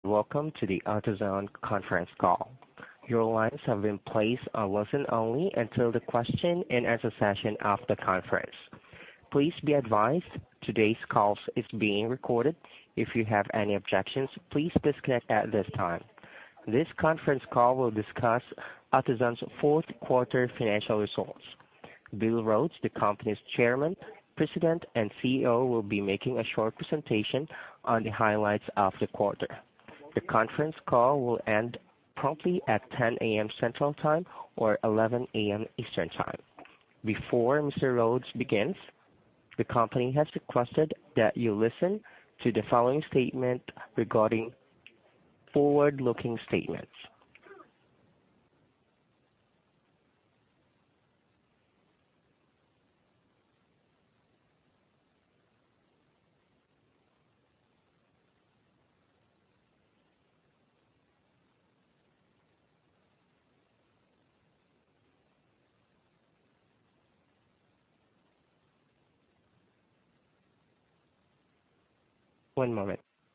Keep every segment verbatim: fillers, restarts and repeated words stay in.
Welcome to the AutoZone conference call. Your lines have been placed on listen only until the question and answer session of the conference. Please be advised today's call is being recorded. If you have any objections, please disconnect at this time. This conference call will discuss AutoZone's fourth quarter financial results. Bill Rhodes, the company's chairman, president, and C E O, will be making a short presentation on the highlights of the quarter. The conference call will end promptly at ten a.m. Central Time or eleven a.m. Eastern Time. Before Mister Rhodes begins, the company has requested that you listen to the following statement regarding forward-looking statements. One moment.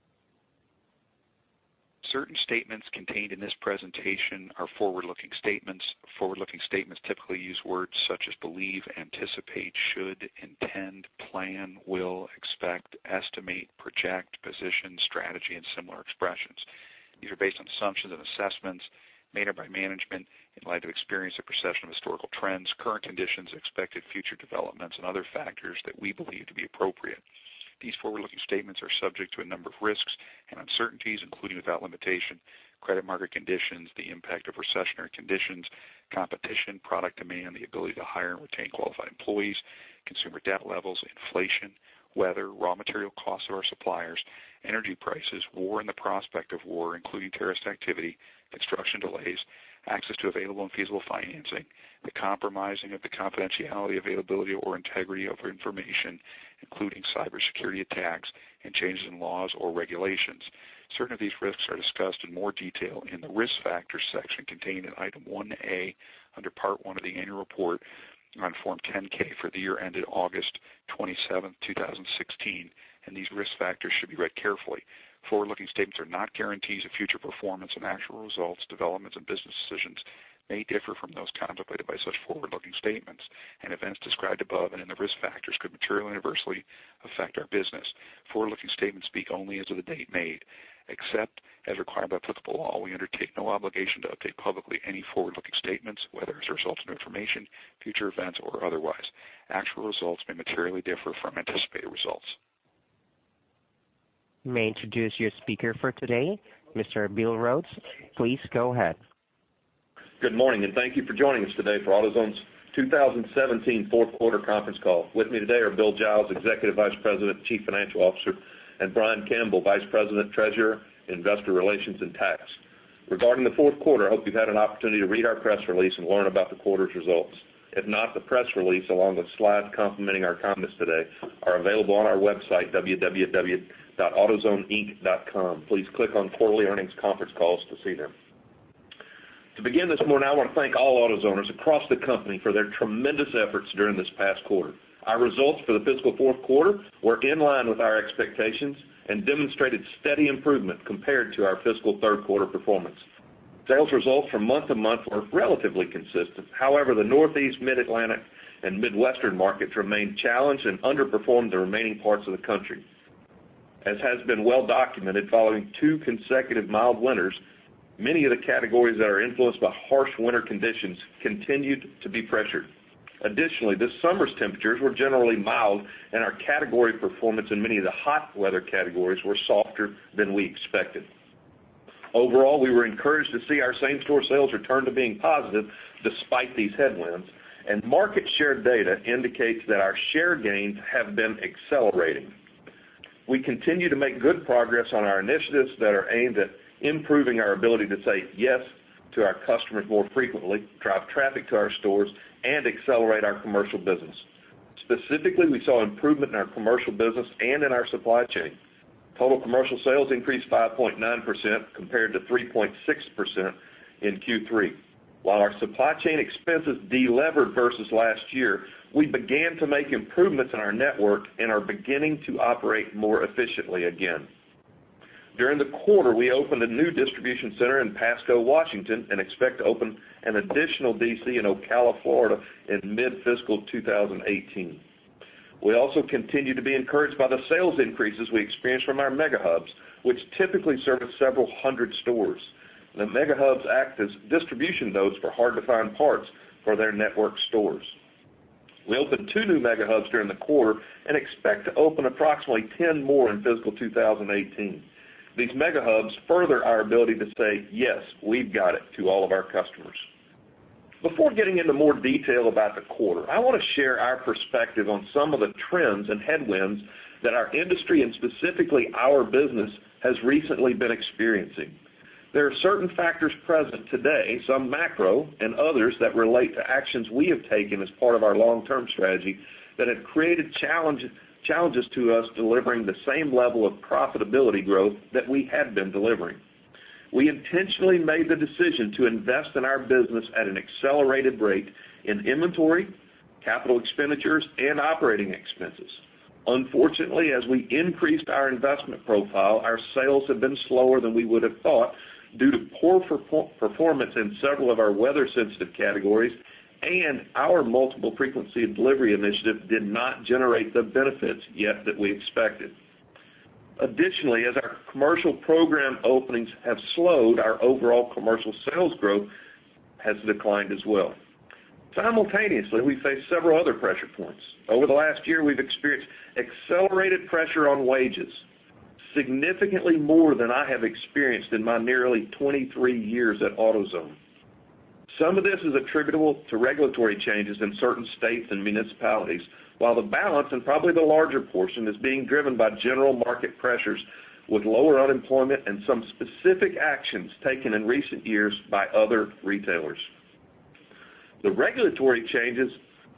Certain statements contained in this presentation are forward-looking statements. Forward-looking statements typically use words such as believe, anticipate, should, intend, plan, will, expect, estimate, project, position, strategy, and similar expressions. These are based on assumptions and assessments made by management in light of experience and perception of historical trends, current conditions, expected future developments, and other factors that we believe to be appropriate. These forward-looking statements are subject to a number of risks and uncertainties, including without limitation, credit market conditions, the impact of recessionary conditions, competition, product demand, the ability to hire and retain qualified employees, consumer debt levels, inflation, weather, raw material costs of our suppliers, energy prices, war and the prospect of war, including terrorist activity, construction delays, access to available and feasible financing, the compromising of the confidentiality, availability, or integrity of information, including cybersecurity attacks and changes in laws or regulations. Certain of these risks are discussed in more detail in the Risk Factors section contained in Item one A under Part one of the Annual Report on Form ten K for the year ended August twenty-seventh, two thousand sixteen, and these risk factors should be read carefully. Forward-looking statements are not guarantees of future performance, and actual results, developments, and business decisions may differ from those contemplated by such forward-looking statements, and events described above and in the risk factors could materially and adversely affect our business. Forward-looking statements speak only as of the date made. Except as required by applicable law, we undertake no obligation to update publicly any forward-looking statements, whether as a result of new information, future events, or otherwise. Actual results may materially differ from anticipated results. May I introduce your speaker for today, Mister Bill Rhodes. Please go ahead. Good morning, and thank you for joining us today for AutoZone's two thousand seventeen fourth quarter conference call. With me today are Bill Giles, Executive Vice President, Chief Financial Officer, and Brian Campbell, Vice President, Treasurer, Investor Relations, and Tax. Regarding the fourth quarter, I hope you've had an opportunity to read our press release and learn about the quarter's results. If not, the press release, along with slides complementing our comments today, are available on our website, w w w dot autozone inc dot com. Please click on Quarterly Earnings Conference Calls to see them. To begin this morning, I want to thank all AutoZoners across the company for their tremendous efforts during this past quarter. Our results for the fiscal fourth quarter were in line with our expectations and demonstrated steady improvement compared to our fiscal third quarter performance. Sales results from month to month were relatively consistent. However, the Northeast, Mid-Atlantic, and Midwestern markets remained challenged and underperformed the remaining parts of the country. As has been well documented, following two consecutive mild winters, many of the categories that are influenced by harsh winter conditions continued to be pressured. Additionally, this summer's temperatures were generally mild, and our category performance in many of the hot weather categories were softer than we expected. Overall, we were encouraged to see our same-store sales return to being positive despite these headwinds, and market share data indicates that our share gains have been accelerating. We continue to make good progress on our initiatives that are aimed at improving our ability to say yes to our customers more frequently, drive traffic to our stores, and accelerate our commercial business. Specifically, we saw improvement in our commercial business and in our supply chain. Total commercial sales increased five point nine percent compared to three point six percent in Q three. While our supply chain expenses delevered versus last year, we began to make improvements in our network and are beginning to operate more efficiently again. During the quarter, we opened a new distribution center in Pasco, Washington, and expect to open an additional D C in Ocala, Florida in mid-fiscal two thousand eighteen. We also continue to be encouraged by the sales increases we experience from our mega hubs, which typically service several hundred stores. The mega hubs act as distribution nodes for hard-to-find parts for their network stores. We opened two new mega hubs during the quarter and expect to open approximately ten more in fiscal two thousand eighteen. These mega hubs further our ability to say, yes, we've got it, to all of our customers. Before getting into more detail about the quarter, I want to share our perspective on some of the trends and headwinds that our industry and specifically our business has recently been experiencing. There are certain factors present today, some macro and others that relate to actions we have taken as part of our long-term strategy that have created challenge, challenges to us delivering the same level of profitability growth that we had been delivering. We intentionally made the decision to invest in our business at an accelerated rate in inventory, capital expenditures, and operating expenses. Unfortunately, as we increased our investment profile, our sales have been slower than we would have thought due to poor performance in several of our weather-sensitive categories, and our multiple frequency of delivery initiative did not generate the benefits yet that we expected. Additionally, as our commercial program openings have slowed, our overall commercial sales growth has declined as well. Simultaneously, we face several other pressure points. Over the last year, we've experienced accelerated pressure on wages, significantly more than I have experienced in my nearly twenty-three years at AutoZone. Some of this is attributable to regulatory changes in certain states and municipalities, while the balance, and probably the larger portion, is being driven by general market pressures with lower unemployment and some specific actions taken in recent years by other retailers. The regulatory changes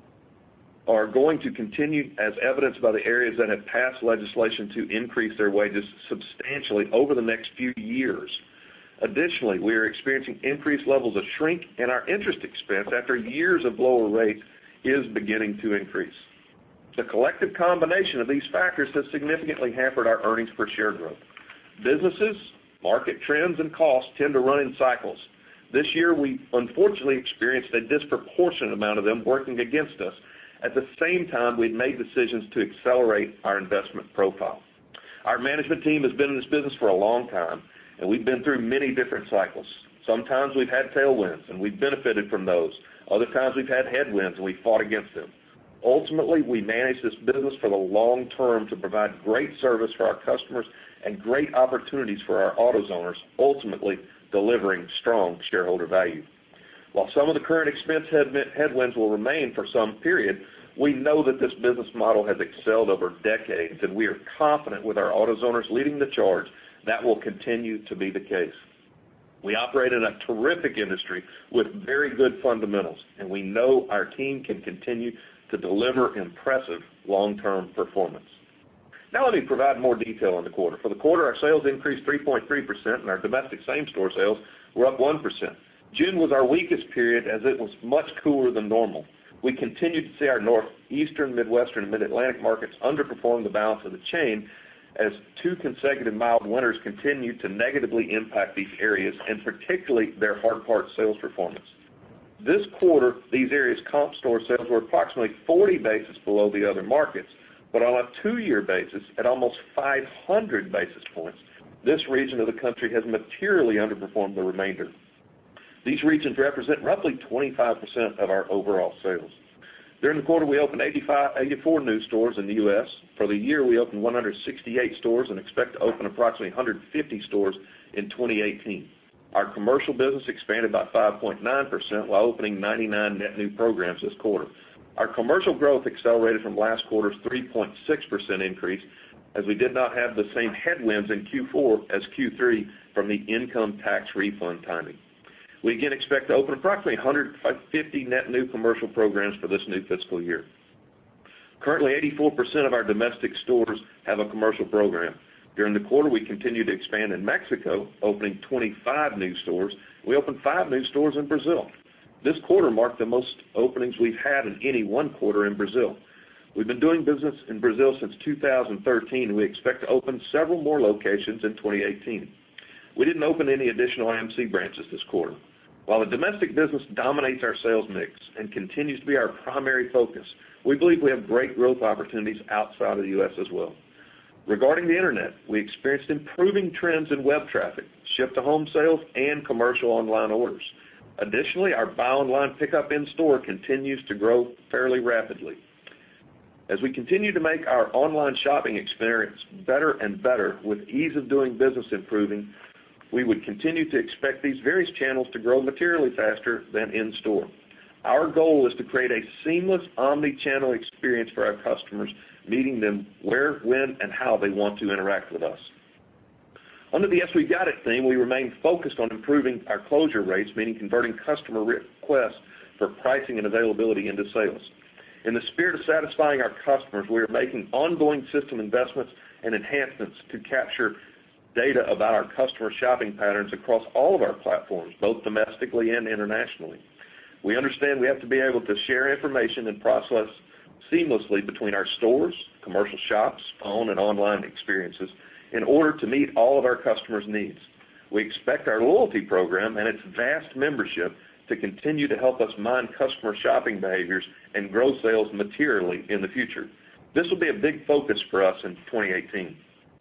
are going to continue as evidenced by the areas that have passed legislation to increase their wages substantially over the next few years. Additionally, we are experiencing increased levels of shrink, and our interest expense after years of lower rates is beginning to increase. The collective combination of these factors has significantly hampered our earnings per share growth. Businesses, market trends, and costs tend to run in cycles. This year, we unfortunately experienced a disproportionate amount of them working against us. At the same time, we've made decisions to accelerate our investment profile. Our management team has been in this business for a long time, and we've been through many different cycles. Sometimes we've had tailwinds, and we've benefited from those. Other times we've had headwinds, and we've fought against them. Ultimately, we manage this business for the long term to provide great service for our customers and great opportunities for our AutoZoners, ultimately delivering strong shareholder value. While some of the current expense headwinds will remain for some period, we know that this business model has excelled over decades, and we are confident with our AutoZoners leading the charge that will continue to be the case. We operate in a terrific industry with very good fundamentals, and we know our team can continue to deliver impressive long-term performance. Now let me provide more detail on the quarter. For the quarter, our sales increased three point three percent, and our domestic same-store sales were up one percent. June was our weakest period as it was much cooler than normal. We continued to see our northeastern, midwestern, and mid-Atlantic markets underperform the balance of the chain as two consecutive mild winters continued to negatively impact these areas, and particularly their hard parts sales performance. This quarter, these areas' comp store sales were approximately forty basis below the other markets, but on a two-year basis, at almost five hundred basis points, this region of the country has materially underperformed the remainder. These regions represent roughly twenty-five percent of our overall sales. During the quarter, we opened eighty-five, eighty-four new stores in the U S For the year, we opened one hundred sixty-eight stores and expect to open approximately one hundred fifty stores in twenty eighteen. Our commercial business expanded by five point nine percent while opening ninety-nine net new programs this quarter. Our commercial growth accelerated from last quarter's three point six percent increase as we did not have the same headwinds in Q four as Q three from the income tax refund timing. We again expect to open approximately one hundred fifty net new commercial programs for this new fiscal year. Currently, eighty-four percent of our domestic stores have a commercial program. During the quarter, we continued to expand in Mexico, opening twenty-five new stores. We opened five new stores in Brazil. This quarter marked the most openings we've had in any one quarter in Brazil. We've been doing business in Brazil since two thousand thirteen, and we expect to open several more locations in twenty eighteen. We didn't open any additional I M C branches this quarter. While the domestic business dominates our sales mix and continues to be our primary focus, we believe we have great growth opportunities outside of the U S as well. Regarding the Internet, we experienced improving trends in web traffic, ship-to-home sales, and commercial online orders. Additionally, our buy online, pick-up in-store continues to grow fairly rapidly. As we continue to make our online shopping experience better and better with ease of doing business improving, we would continue to expect these various channels to grow materially faster than in-store. Our goal is to create a seamless omni-channel experience for our customers, meeting them where, when, and how they want to interact with us. Under the Yes We Got It theme, we remain focused on improving our closure rates, meaning converting customer requests for pricing and availability into sales. In the spirit of satisfying our customers, we are making ongoing system investments and enhancements to capture data about our customer shopping patterns across all of our platforms, both domestically and internationally. We understand we have to be able to share information and process seamlessly between our stores, commercial shops, phone, and online experiences in order to meet all of our customers' needs. We expect our loyalty program and its vast membership to continue to help us mine customer shopping behaviors and grow sales materially in the future. This will be a big focus for us in twenty eighteen.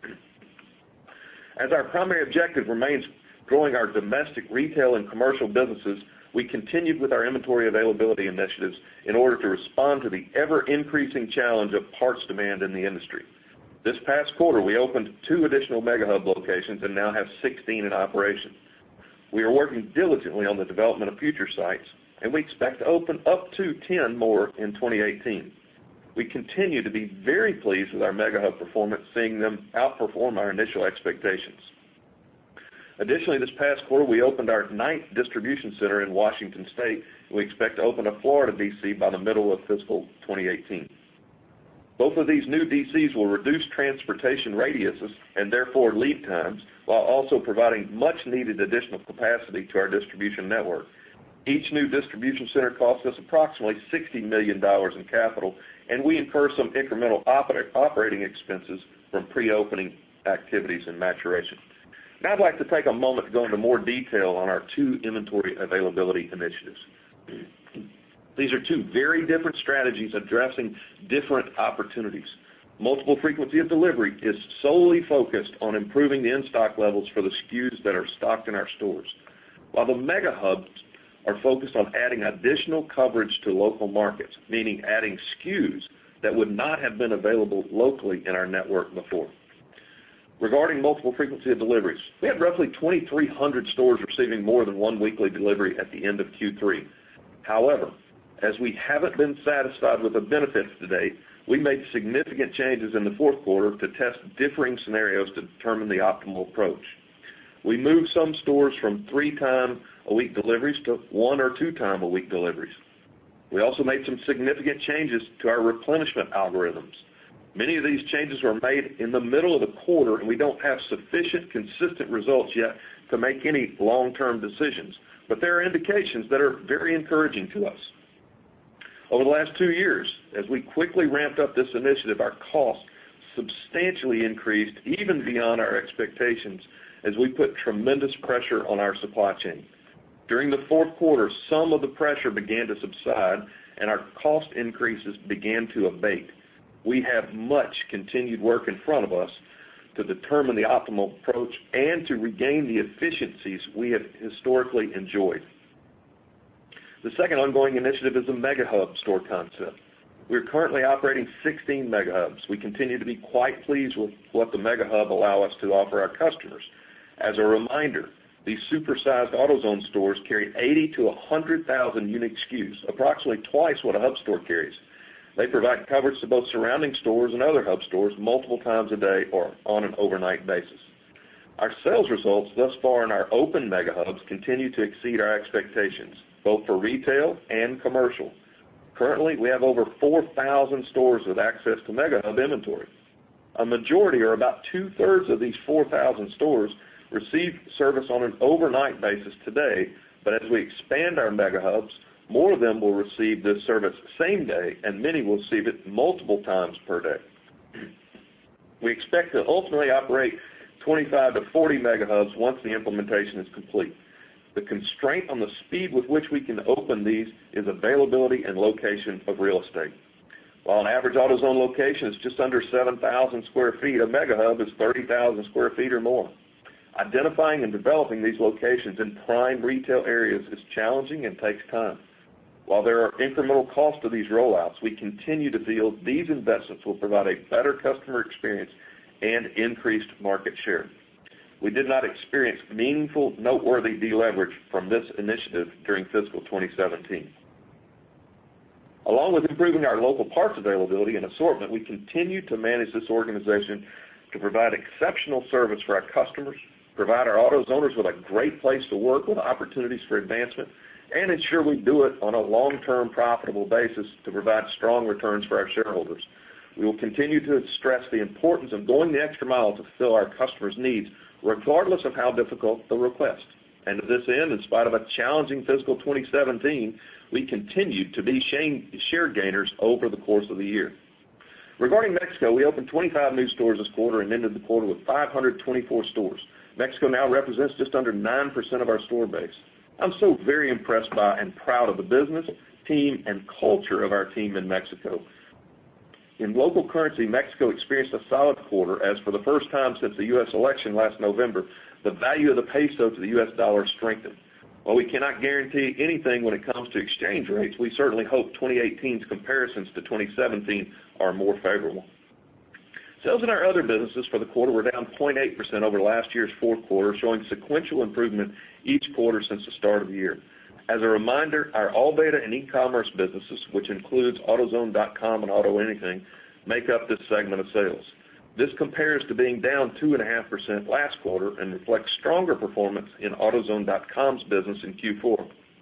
As our primary objective remains growing our domestic retail and commercial businesses, we continued with our inventory availability initiatives in order to respond to the ever-increasing challenge of parts demand in the industry. This past quarter, we opened two additional MegaHub locations and now have sixteen in operation. We are working diligently on the development of future sites, and we expect to open up to ten more in twenty eighteen. We continue to be very pleased with our MegaHub performance, seeing them outperform our initial expectations. Additionally, this past quarter, we opened our ninth distribution center in Washington State, and we expect to open a Florida D C by the middle of fiscal twenty eighteen. Both of these new D Cs will reduce transportation radiuses and therefore lead times, while also providing much-needed additional capacity to our distribution network. Each new distribution center costs us approximately sixty million dollars in capital, and we incur some incremental oper- operating expenses from pre-opening activities and maturation. Now I'd like to take a moment to go into more detail on our two inventory availability initiatives. These are two very different strategies addressing different opportunities. Multiple frequency of delivery is solely focused on improving the in-stock levels for the S K Us that are stocked in our stores, while the MegaHubs are focused on adding additional coverage to local markets, meaning adding S K Us that would not have been available locally in our network before. Regarding multiple frequency of deliveries, we had roughly twenty-three hundred stores receiving more than one weekly delivery at the end of Q three. However, as we haven't been satisfied with the benefits to date, we made significant changes in the fourth quarter to test differing scenarios to determine the optimal approach. We moved some stores from three-time-a-week deliveries to one- or two-time-a-week deliveries. We also made some significant changes to our replenishment algorithms. Many of these changes were made in the middle of the quarter, and we don't have sufficient consistent results yet to make any long-term decisions, but there are indications that are very encouraging to us. Over the last two years, as we quickly ramped up this initiative, our costs substantially increased even beyond our expectations as we put tremendous pressure on our supply chain. During the fourth quarter, some of the pressure began to subside and our cost increases began to abate. We have much continued work in front of us to determine the optimal approach and to regain the efficiencies we have historically enjoyed. The second ongoing initiative is the MegaHub store concept. We are currently operating sixteen MegaHubs. We continue to be quite pleased with what the MegaHub allow us to offer our customers. As a reminder, these supersized AutoZone stores carry eighty to one hundred thousand unique S K Us, approximately twice what a hub store carries. They provide coverage to both surrounding stores and other hub stores multiple times a day or on an overnight basis. Our sales results thus far in our open MegaHubs continue to exceed our expectations, both for retail and commercial. Currently, we have over four thousand stores with access to MegaHub inventory. A majority, or about two-thirds of these four thousand stores, receive service on an overnight basis today, but as we expand our MegaHubs, More of them will receive this service same day, and many will receive it multiple times per day. We expect to ultimately operate twenty-five to forty mega hubs once the implementation is complete. The constraint on the speed with which we can open these is availability and location of real estate. While an average AutoZone location is just under seven thousand square feet, a mega hub is thirty thousand square feet or more. Identifying and developing these locations in prime retail areas is challenging and takes time. While there are incremental costs to these rollouts, we continue to feel these investments will provide a better customer experience and increased market share. We did not experience meaningful, noteworthy deleverage from this initiative during fiscal twenty seventeen. Along with improving our local parts availability and assortment, we continue to manage this organization to provide exceptional service for our customers, provide our AutoZoners with a great place to work with opportunities for advancement, and ensure we do it on a long-term profitable basis to provide strong returns for our shareholders. We will continue to stress the importance of going the extra mile to fulfill our customers' needs, regardless of how difficult the request. And to this end, in spite of a challenging fiscal twenty seventeen, we continued to be share gainers over the course of the year. Regarding Mexico, we opened twenty-five new stores this quarter and ended the quarter with five hundred twenty-four stores. Mexico now represents just under nine percent of our store base. I'm so very impressed by and proud of the business, team, and culture of our team in Mexico. In local currency, Mexico experienced a solid quarter as for the first time since the U S election last November, the value of the peso to the U S dollar strengthened. While we cannot guarantee anything when it comes to exchange rates, we certainly hope twenty eighteen's comparisons to twenty seventeen are more favorable. Sales in our other businesses for the quarter were down zero point eight percent over last year's fourth quarter, showing sequential improvement each quarter since the start of the year. As a reminder, our ALLDATA and e-commerce businesses, which includes AutoZone dot com and AutoAnything, make up this segment of sales. This compares to being down two point five percent last quarter and reflects stronger performance in AutoZone dot com's business in Q four.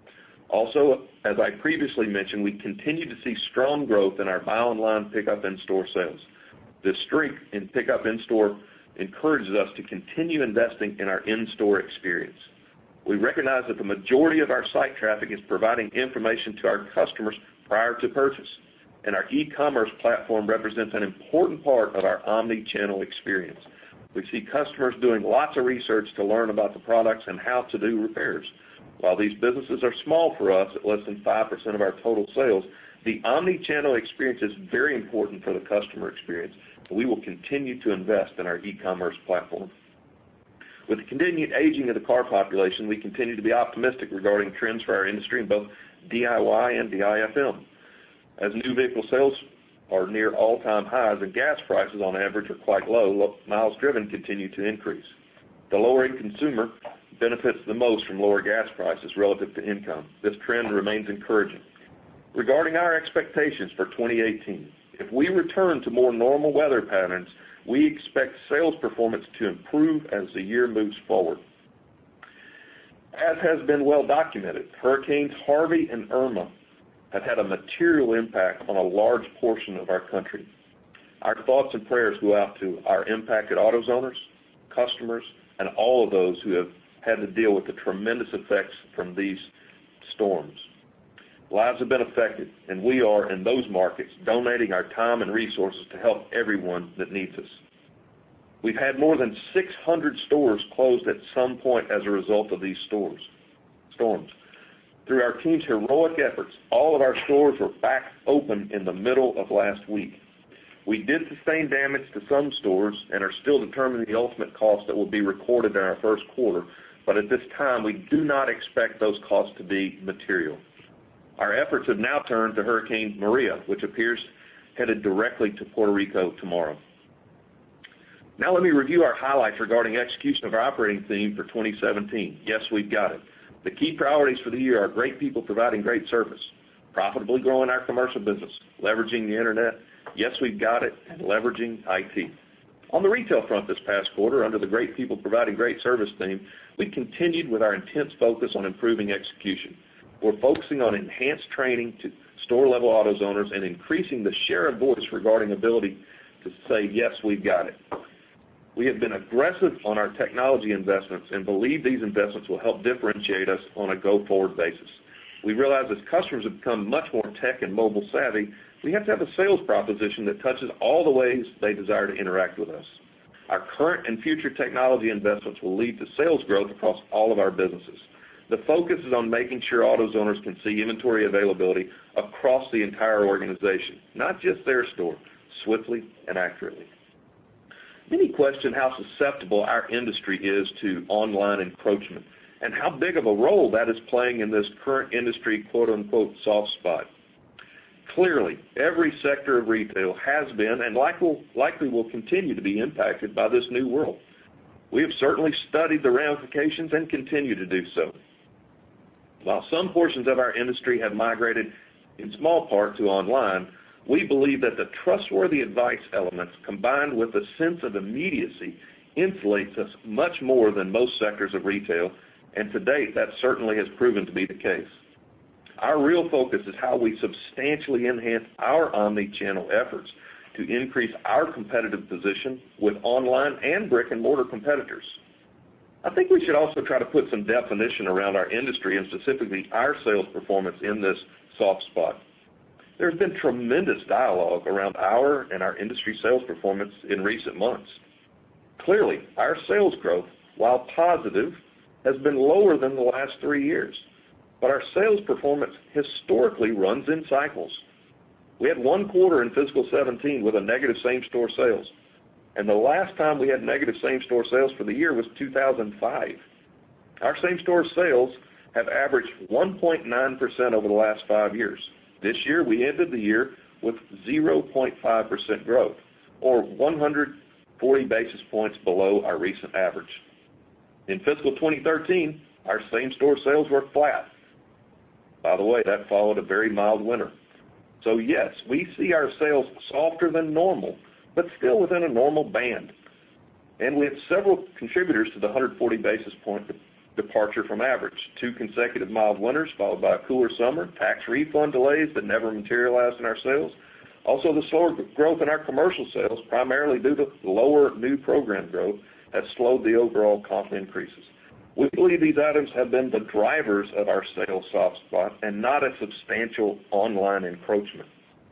Also, as I previously mentioned, we continue to see strong growth in our buy online, pick up in-store sales. This strength in pick up in-store encourages us to continue investing in our in-store experience. We recognize that the majority of our site traffic is providing information to our customers prior to purchase, and our e-commerce platform represents an important part of our omni-channel experience. We see customers doing lots of research to learn about the products and how to do repairs. While these businesses are small for us at less than five percent of our total sales, the omni-channel experience is very important for the customer experience. We will continue to invest in our e-commerce platform. With the continued aging of the car population, we continue to be optimistic regarding trends for our industry in both D I Y and D I F M. As new vehicle sales are near all-time highs and gas prices on average are quite low, miles driven continue to increase. The lower-end consumer benefits the most from lower gas prices relative to income. This trend remains encouraging. Regarding our expectations for twenty eighteen, if we return to more normal weather patterns, we expect sales performance to improve as the year moves forward. As has been well documented, Hurricanes Harvey and Irma have had a material impact on a large portion of our country. Our thoughts and prayers go out to our impacted AutoZoners, customers, and all of those who have had to deal with the tremendous effects from these storms. Lives have been affected, and we are, in those markets, donating our time and resources to help everyone that needs us. We've had more than six hundred stores closed at some point as a result of these stores, storms. Through our team's heroic efforts, all of our stores were back open in the middle of last week. We did sustain damage to some stores and are still determining the ultimate cost that will be recorded in our first quarter, but at this time we do not expect those costs to be material. Our efforts have now turned to Hurricane Maria, which appears headed directly to Puerto Rico tomorrow. Now let me review our highlights regarding execution of our operating theme for twenty seventeen. Yes, we've got it. The key priorities for the year are great people providing great service, profitably growing our commercial business, leveraging the internet, yes, we've got it, and leveraging I T. On the retail front this past quarter, under the great people providing great service theme, we continued with our intense focus on improving execution. We're focusing on enhanced training to store-level AutoZoners and increasing the share of voice regarding ability to say, yes, we've got it. We have been aggressive on our technology investments and believe these investments will help differentiate us on a go-forward basis. We realize as customers have become much more tech and mobile savvy, we have to have a sales proposition that touches all the ways they desire to interact with us. Our current and future technology investments will lead to sales growth across all of our businesses. The focus is on making sure AutoZoners can see inventory availability across the entire organization, not just their store, swiftly and accurately. Many question how susceptible our industry is to online encroachment and how big of a role that is playing in this current industry quote-unquote soft spot. Clearly, every sector of retail has been and likely, likely will continue to be impacted by this new world. We have certainly studied the ramifications and continue to do so. While some portions of our industry have migrated in small part to online, we believe that the trustworthy advice elements combined with a sense of immediacy insulates us much more than most sectors of retail, and to date that certainly has proven to be the case. Our real focus is how we substantially enhance our omni-channel efforts to increase our competitive position with online and brick-and-mortar competitors. I think we should also try to put some definition around our industry and specifically our sales performance in this soft spot. There's been tremendous dialogue around our and our industry sales performance in recent months. Clearly, our sales growth, while positive, has been lower than the last three years. But our sales performance historically runs in cycles. We had one quarter in fiscal seventeen with a negative same-store sales. And the last time we had negative same-store sales for the year was two thousand five. Our same-store sales have averaged one point nine percent over the last five years. This year we ended the year with zero point five percent growth, or one hundred forty basis points below our recent average. In fiscal twenty thirteen, our same-store sales were flat. By the way, that followed a very mild winter. So yes, we see our sales softer than normal, but still within a normal band. And we have several contributors to the one hundred forty basis point departure from average. Two consecutive mild winters followed by a cooler summer, tax refund delays that never materialized in our sales. Also, the slower growth in our commercial sales, primarily due to lower new program growth, has slowed the overall comp increases. We believe these items have been the drivers of our sales soft spot and not a substantial online encroachment.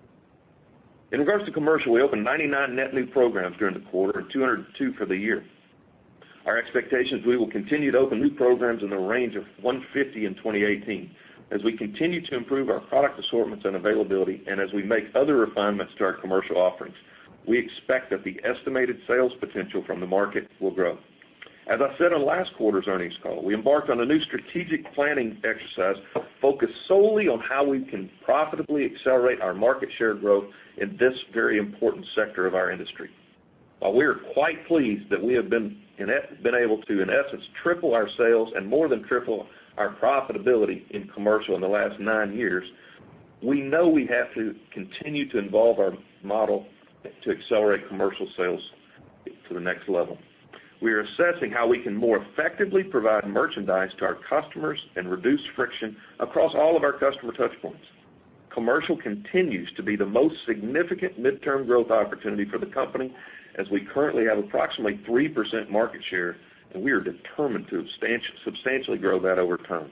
In regards to commercial, we opened ninety-nine net new programs during the quarter and two hundred two for the year. Our expectation is we will continue to open new programs in the range of one hundred fifty in twenty eighteen as we continue to improve our product assortments and availability and as we make other refinements to our commercial offerings. We expect that the estimated sales potential from the market will grow. As I said on last quarter's earnings call, we embarked on a new strategic planning exercise focused solely on how we can profitably accelerate our market share growth in this very important sector of our industry. While we are quite pleased that we have been, in, been able to, in essence, triple our sales and more than triple our profitability in commercial in the last nine years, we know we have to continue to evolve our model to accelerate commercial sales to the next level. We are assessing how we can more effectively provide merchandise to our customers and reduce friction across all of our customer touchpoints. Commercial continues to be the most significant midterm growth opportunity for the company, as we currently have approximately three percent market share, and we are determined to substantially grow that over time.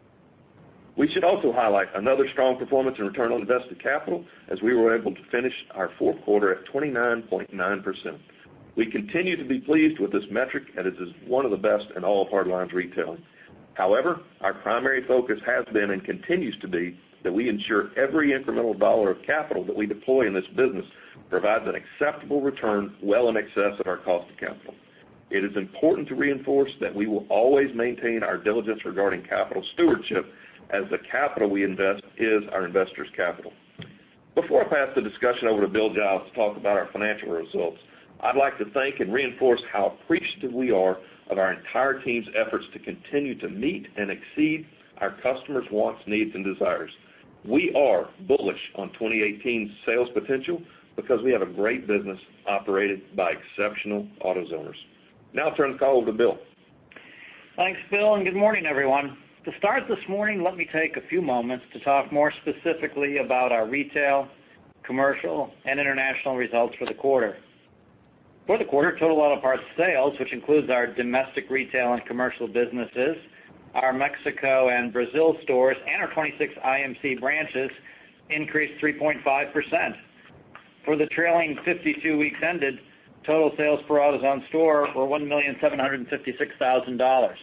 We should also highlight another strong performance in return on invested capital, as we were able to finish our fourth quarter at twenty-nine point nine percent. We continue to be pleased with this metric, and it is one of the best in all of hardlines retailing. However, our primary focus has been and continues to be that we ensure every incremental dollar of capital that we deploy in this business provides an acceptable return well in excess of our cost of capital. It is important to reinforce that we will always maintain our diligence regarding capital stewardship, as the capital we invest is our investors' capital. Before I pass the discussion over to Bill Giles to talk about our financial results, I'd like to thank and reinforce how appreciative we are of our entire team's efforts to continue to meet and exceed our customers' wants, needs, and desires. We are bullish on twenty eighteen's sales potential because we have a great business operated by exceptional AutoZoners. Now I'll turn the call over to Bill. Thanks, Bill, and good morning, everyone. To start this morning, let me take a few moments to talk more specifically about our retail, commercial, and international results for the quarter. For the quarter, total auto parts sales, which includes our domestic retail and commercial businesses, our Mexico and Brazil stores and our twenty-six I M C branches increased three point five percent. For the trailing fifty-two weeks ended, total sales per AutoZone store were one million seven hundred fifty-six thousand dollars.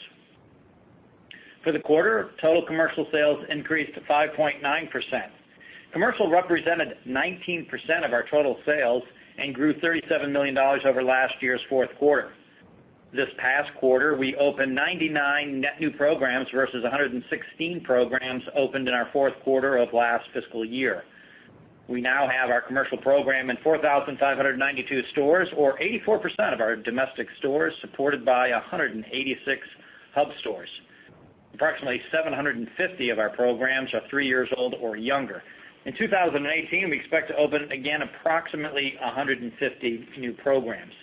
For the quarter, total commercial sales increased five point nine percent. Commercial represented nineteen percent of our total sales and grew thirty-seven million dollars over last year's fourth quarter. This past quarter, we opened ninety-nine net new programs versus one hundred sixteen programs opened in our fourth quarter of last fiscal year. We now have our commercial program in four thousand five hundred ninety-two stores, or eighty-four percent of our domestic stores, supported by one hundred eighty-six hub stores. Approximately seven hundred fifty of our programs are three years old or younger. In two thousand eighteen, we expect to open again approximately one hundred fifty new programs.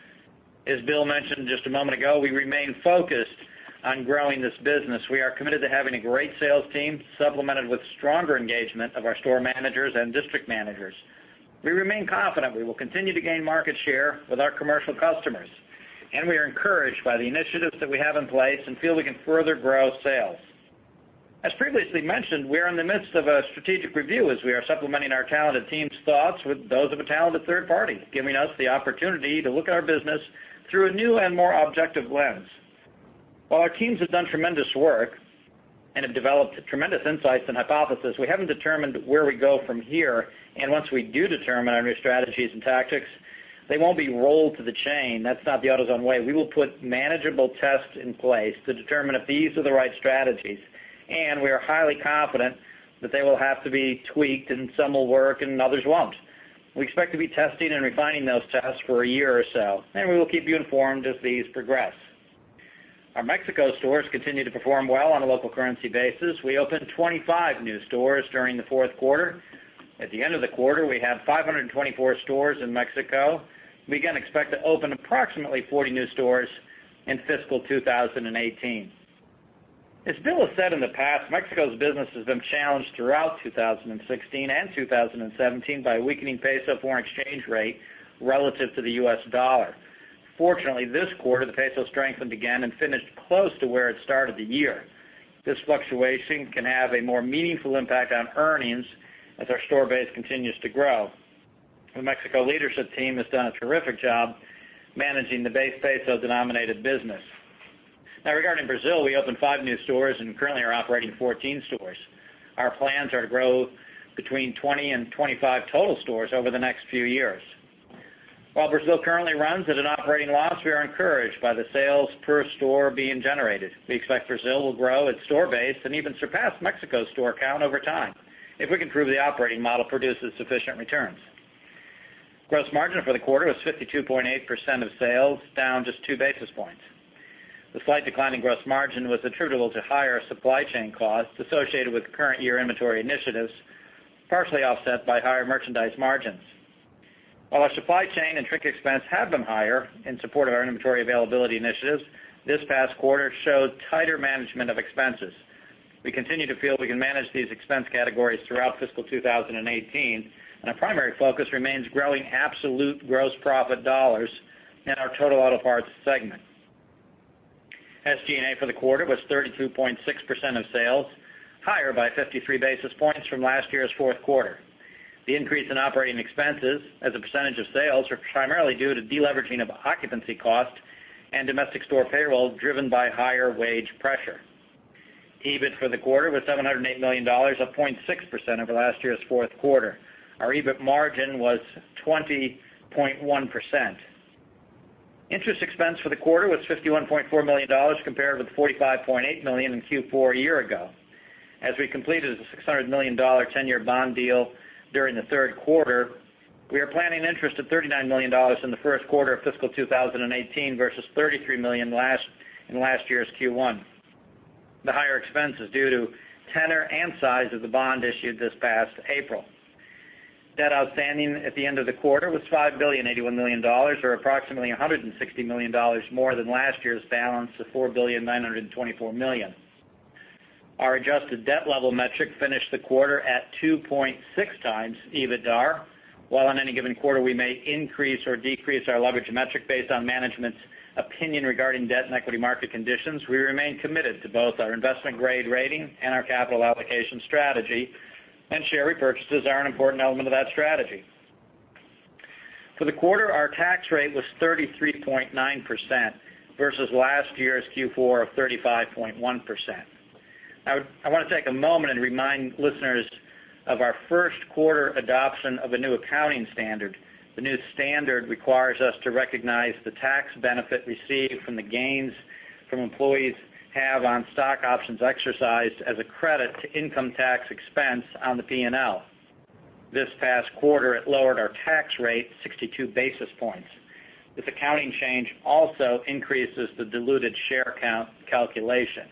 As Bill mentioned just a moment ago, we remain focused on growing this business. We are committed to having a great sales team, supplemented with stronger engagement of our store managers and district managers. We remain confident we will continue to gain market share with our commercial customers, and we are encouraged by the initiatives that we have in place and feel we can further grow sales. As previously mentioned, we are in the midst of a strategic review as we are supplementing our talented team's thoughts with those of a talented third party, giving us the opportunity to look at our business through a new and more objective lens. While our teams have done tremendous work and have developed tremendous insights and hypotheses, we haven't determined where we go from here, and once we do determine our new strategies and tactics, they won't be rolled to the chain. That's not the AutoZone way. We will put manageable tests in place to determine if these are the right strategies, and we are highly confident that they will have to be tweaked, and some will work and others won't. We expect to be testing and refining those tests for a year or so, and we will keep you informed as these progress. Our Mexico stores continue to perform well on a local currency basis. We opened twenty-five new stores during the fourth quarter. At the end of the quarter, we had five hundred twenty-four stores in Mexico. We again expect to open approximately forty new stores in fiscal two thousand eighteen. As Bill has said in the past, Mexico's business has been challenged throughout two thousand sixteen and two thousand seventeen by a weakening peso foreign exchange rate relative to the U S dollar. Fortunately, this quarter, the peso strengthened again and finished close to where it started the year. This fluctuation can have a more meaningful impact on earnings as our store base continues to grow. The Mexico leadership team has done a terrific job managing the base peso-denominated business. Now, regarding Brazil, we opened five new stores and currently are operating fourteen stores. Our plans are to grow between twenty and twenty-five total stores over the next few years. While Brazil currently runs at an operating loss, we are encouraged by the sales per store being generated. We expect Brazil will grow its store base and even surpass Mexico's store count over time if we can prove the operating model produces sufficient returns. Gross margin for the quarter was fifty-two point eight percent of sales, down just two basis points. The slight decline in gross margin was attributable to higher supply chain costs associated with current year inventory initiatives, partially offset by higher merchandise margins. While our supply chain and shrink expense have been higher in support of our inventory availability initiatives, this past quarter showed tighter management of expenses. We continue to feel we can manage these expense categories throughout fiscal two thousand eighteen, and our primary focus remains growing absolute gross profit dollars in our total auto parts segment. S G and A for the quarter was thirty-two point six percent of sales, higher by fifty-three basis points from last year's fourth quarter. The increase in operating expenses as a percentage of sales are primarily due to deleveraging of occupancy cost and domestic store payroll driven by higher wage pressure. EBIT for the quarter was seven hundred eight million dollars, up zero point six percent over last year's fourth quarter. Our EBIT margin was twenty point one percent. Interest expense for the quarter was fifty-one point four million dollars compared with forty-five point eight million dollars in Q four a year ago. As we completed a six hundred million dollars ten-year bond deal during the third quarter, we are planning interest at thirty-nine million dollars in the first quarter of fiscal two thousand eighteen versus thirty-three million dollars last, in last year's Q one. The higher expense is due to tenor and size of the bond issued this past April. Debt outstanding at the end of the quarter was five billion eighty-one million dollars, or approximately one hundred sixty million dollars more than last year's balance of four billion nine hundred twenty-four million dollars. Our adjusted debt level metric finished the quarter at two point six times EBITDA. While in any given quarter we may increase or decrease our leverage metric based on management's opinion regarding debt and equity market conditions, we remain committed to both our investment grade rating and our capital allocation strategy, and share repurchases are an important element of that strategy. For the quarter, our tax rate was thirty-three point nine percent versus last year's Q four of thirty-five point one percent. I, would, I want to take a moment and remind listeners of our first quarter adoption of a new accounting standard. The new standard requires us to recognize the tax benefit received from the gains from employees have on stock options exercised as a credit to income tax expense on the P and L. This past quarter, it lowered our tax rate sixty-two basis points. This accounting change also increases the diluted share count calculation.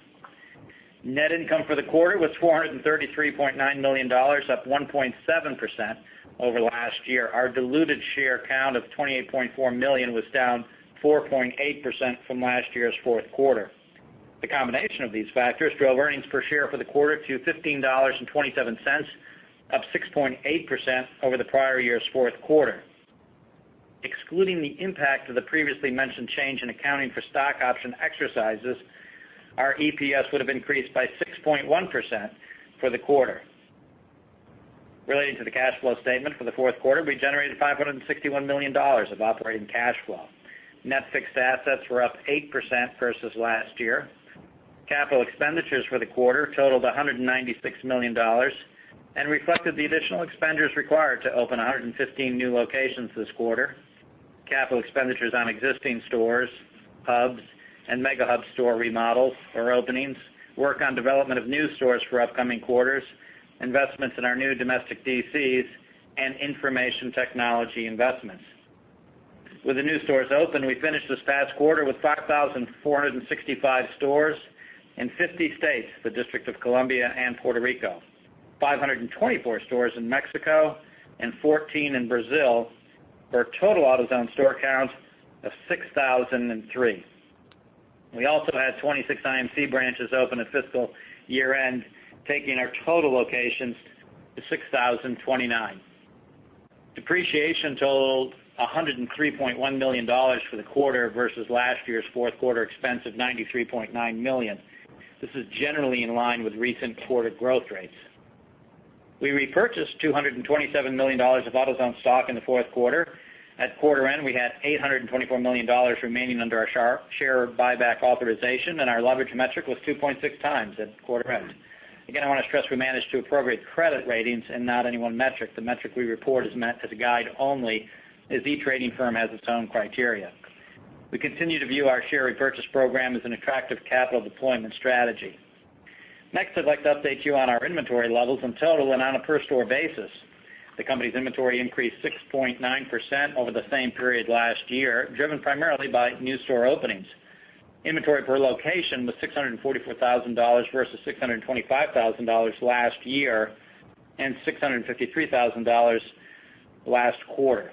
Net income for the quarter was four hundred thirty-three point nine million dollars, up one point seven percent over last year. Our diluted share count of twenty-eight point four million was down four point eight percent from last year's fourth quarter. The combination of these factors drove earnings per share for the quarter to fifteen dollars and twenty-seven cents, up six point eight percent over the prior year's fourth quarter. Excluding the impact of the previously mentioned change in accounting for stock option exercises, our E P S would have increased by six point one percent for the quarter. Relating to the cash flow statement for the fourth quarter, we generated five hundred sixty-one million dollars of operating cash flow. Net fixed assets were up eight percent versus last year. Capital expenditures for the quarter totaled one hundred ninety-six million dollars and reflected the additional expenditures required to open one hundred fifteen new locations this quarter. Capital expenditures on existing stores, hubs, and Mega Hub store remodels or openings, work on development of new stores for upcoming quarters, investments in our new domestic D Cs, and information technology investments. With the new stores open, we finished this past quarter with five thousand four hundred sixty-five stores in fifty states, the District of Columbia and Puerto Rico, five hundred twenty-four stores in Mexico, and fourteen in Brazil, for a total AutoZone store count of six thousand three. We also had twenty-six I M C branches open at fiscal year-end, taking our total locations to six thousand twenty-nine. Depreciation totaled one hundred three point one million dollars for the quarter versus last year's fourth quarter expense of ninety-three point nine million dollars. This is generally in line with recent quarter growth rates. We repurchased two hundred twenty-seven million dollars of AutoZone stock in the fourth quarter. At quarter end, we had eight hundred twenty-four million dollars remaining under our share buyback authorization, and our leverage metric was two point six times at quarter end. Again, I want to stress we manage to appropriate credit ratings and not any one metric. The metric we report is meant as a guide only, as each rating firm has its own criteria. We continue to view our share repurchase program as an attractive capital deployment strategy. Next, I'd like to update you on our inventory levels in total and on a per-store basis. The company's inventory increased six point nine percent over the same period last year, driven primarily by new store openings. Inventory per location was six hundred forty-four thousand dollars versus six hundred twenty-five thousand dollars last year and six hundred fifty-three thousand dollars last quarter.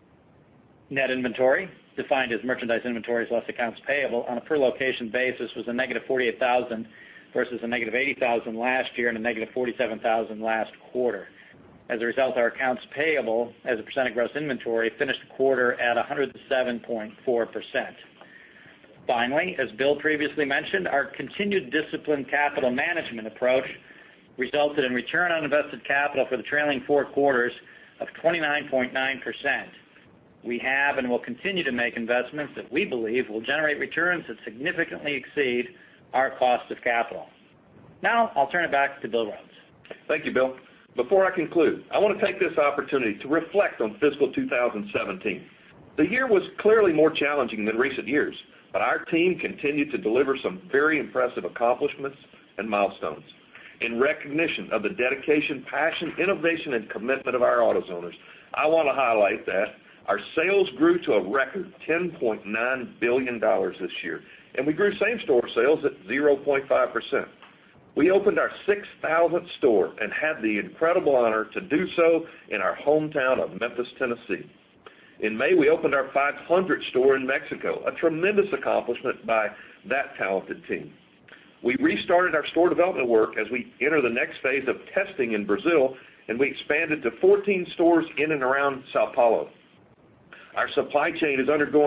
Net inventory, defined as merchandise inventories less accounts payable, on a per-location basis was a negative forty-eight thousand dollars versus a negative eighty thousand dollars last year and a negative forty-seven thousand dollars last quarter. As a result, our accounts payable as a percent of gross inventory finished the quarter at one hundred seven point four percent. Finally, as Bill previously mentioned, our continued disciplined capital management approach resulted in return on invested capital for the trailing four quarters of twenty-nine point nine percent. We have and will continue to make investments that we believe will generate returns that significantly exceed our cost of capital. Now, I'll turn it back to Bill Rhodes. Thank you, Bill. Before I conclude, I want to take this opportunity to reflect on fiscal two thousand seventeen. The year was clearly more challenging than recent years, but our team continued to deliver some very impressive accomplishments and milestones. In recognition of the dedication, passion, innovation, and commitment of our AutoZoners, I want to highlight that our sales grew to a record ten point nine billion dollars this year, and we grew same-store sales at zero point five percent. We opened our six thousandth store and had the incredible honor to do so in our hometown of Memphis, Tennessee. In May, we opened our five hundredth store in Mexico, a tremendous accomplishment by that talented team. We restarted our store development work as we enter the next phase of testing in Brazil, and we expanded to fourteen stores in and around Sao Paulo. Our supply chain is undergoing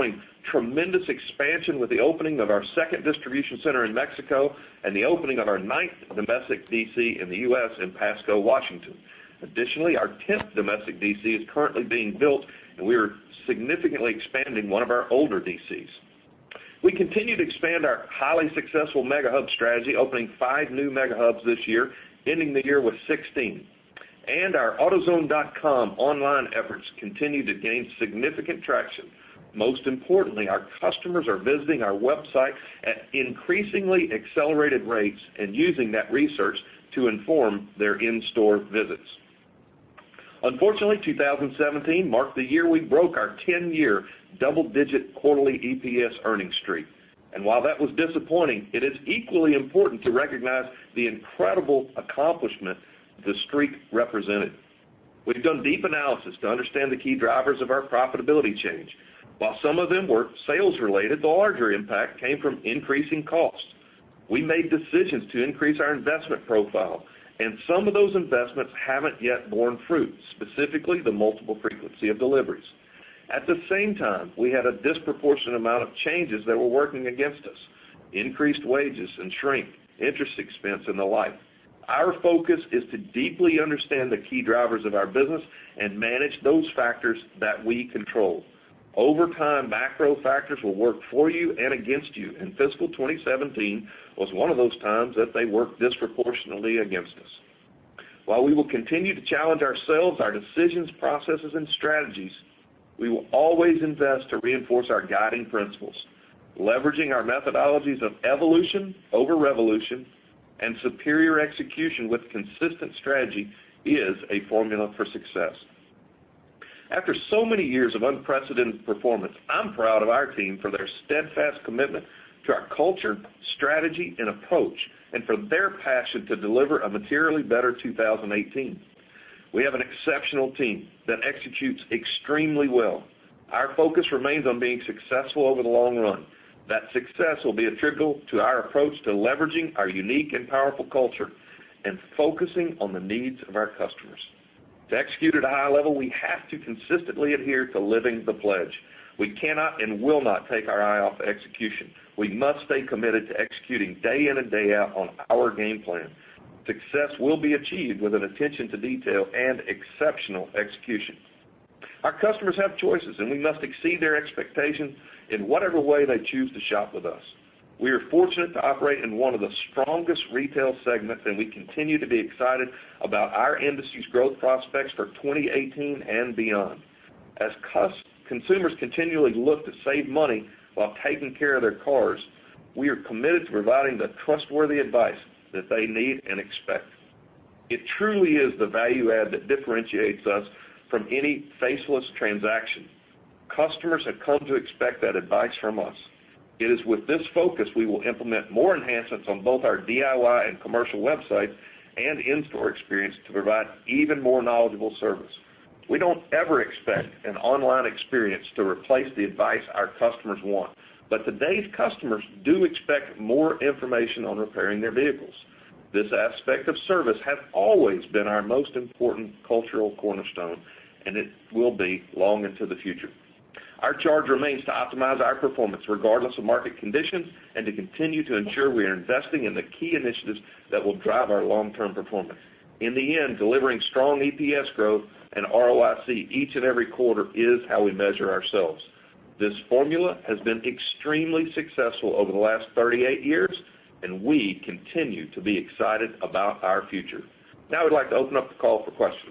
tremendous expansion with the opening of our second distribution center in Mexico and the opening of our ninth domestic D C in the U S in Pasco, Washington. Additionally, our tenth domestic D C is currently being built, and we are significantly expanding one of our older D Cs. We continue to expand our highly successful Mega Hub strategy, opening five new Mega Hubs this year, ending the year with sixteen. And our AutoZone dot com online efforts continue to gain significant traction. Most importantly, our customers are visiting our website at increasingly accelerated rates and using that research to inform their in-store visits. Unfortunately, two thousand seventeen marked the year we broke our ten-year double-digit quarterly E P S earnings streak. And while that was disappointing, it is equally important to recognize the incredible accomplishment the streak represented. We've done deep analysis to understand the key drivers of our profitability change. While some of them were sales-related, the larger impact came from increasing costs. We made decisions to increase our investment profile, and some of those investments haven't yet borne fruit, specifically the multiple frequency of deliveries. At the same time, we had a disproportionate amount of changes that were working against us: increased wages and shrink, interest expense, and the like. Our focus is to deeply understand the key drivers of our business and manage those factors that we control. Over time, macro factors will work for you and against you, and fiscal twenty seventeen was one of those times that they worked disproportionately against us. While we will continue to challenge ourselves, our decisions, processes, and strategies, we will always invest to reinforce our guiding principles. Leveraging our methodologies of evolution over revolution and superior execution with consistent strategy is a formula for success. After so many years of unprecedented performance, I'm proud of our team for their steadfast commitment to our culture, strategy, and approach, and for their passion to deliver a materially better two thousand eighteen. We have an exceptional team that executes extremely well. Our focus remains on being successful over the long run. That success will be attributable to our approach to leveraging our unique and powerful culture and focusing on the needs of our customers. To execute at a high level, we have to consistently adhere to living the pledge. We cannot and will not take our eye off execution. We must stay committed to executing day in and day out on our game plan. Success will be achieved with an attention to detail and exceptional execution. Our customers have choices, and we must exceed their expectations in whatever way they choose to shop with us. We are fortunate to operate in one of the strongest retail segments, and we continue to be excited about our industry's growth prospects for twenty eighteen and beyond. As consumers continually look to save money while taking care of their cars, we are committed to providing the trustworthy advice that they need and expect. It truly is the value add that differentiates us from any faceless transaction. Customers have come to expect that advice from us. It is with this focus we will implement more enhancements on both our D I Y and commercial websites and in-store experience to provide even more knowledgeable service. We don't ever expect an online experience to replace the advice our customers want, but today's customers do expect more information on repairing their vehicles. This aspect of service has always been our most important cultural cornerstone, and it will be long into the future. Our charge remains to optimize our performance regardless of market conditions and to continue to ensure we are investing in the key initiatives that will drive our long-term performance. In the end, delivering strong E P S growth and R O I C each and every quarter is how we measure ourselves. This formula has been extremely successful over the last thirty-eight years, and we continue to be excited about our future. Now I'd like to open up the call for questions.